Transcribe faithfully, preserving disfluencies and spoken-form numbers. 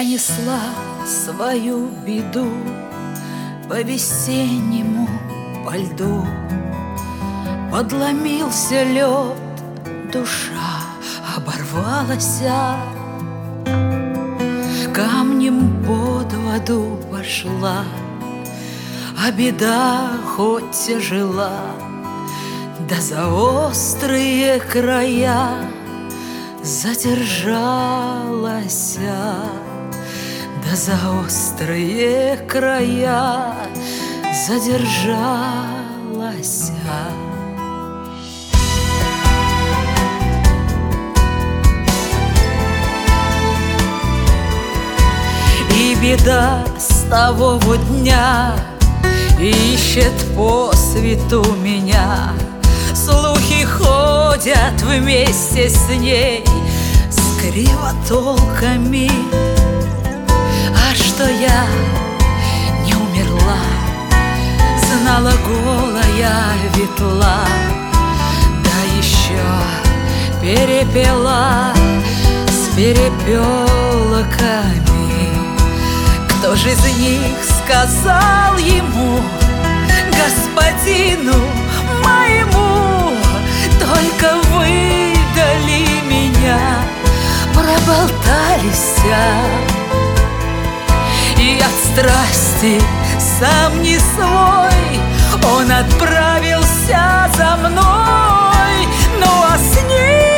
Я несла свою беду по весеннему, по льду. Подломился лед, душа оборвалась, камнем под воду пошла, а беда хоть тяжела, да за острые края задержалась, да за острые края задержалась. И беда с того вот дня ищет по свету меня. Слухи ходят вместе с ней, с кривотолками. А что я не умерла, знала голая ветла, да еще перепела с перепелками. Кто же из них сказал ему, господину моему, только выдали меня, проболтались, и от страсти сам не свой он отправился за мной, ну а с ним